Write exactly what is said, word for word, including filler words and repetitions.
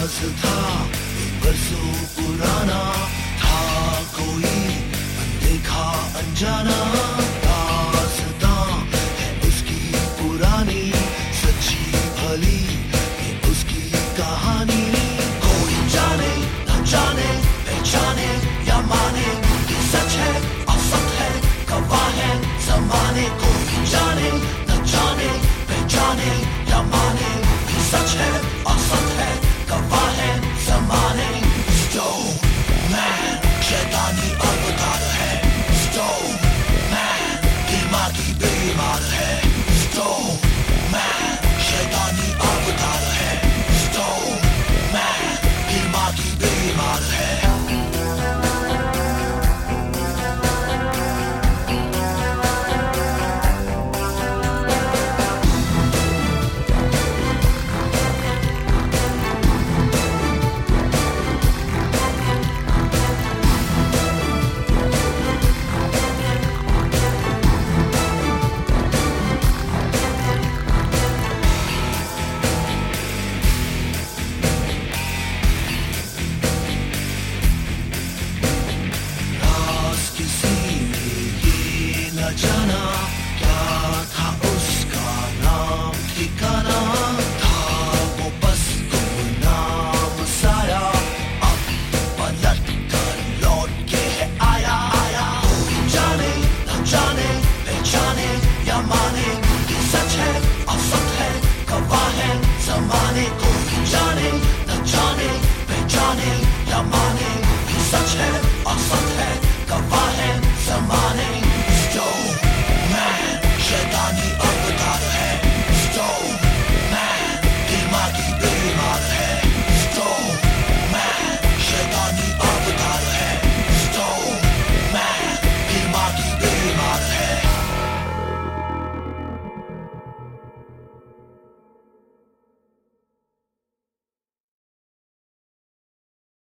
राज था एक बरसों पुराना, था कोई अनदेखा अनजाना। दास्तां है उसकी पुरानी, सच्ची भली ये उसकी कहानी। कोई जाने न जाने, पहचाने या माने, ये सच है असत है, गवाह है जमाने को।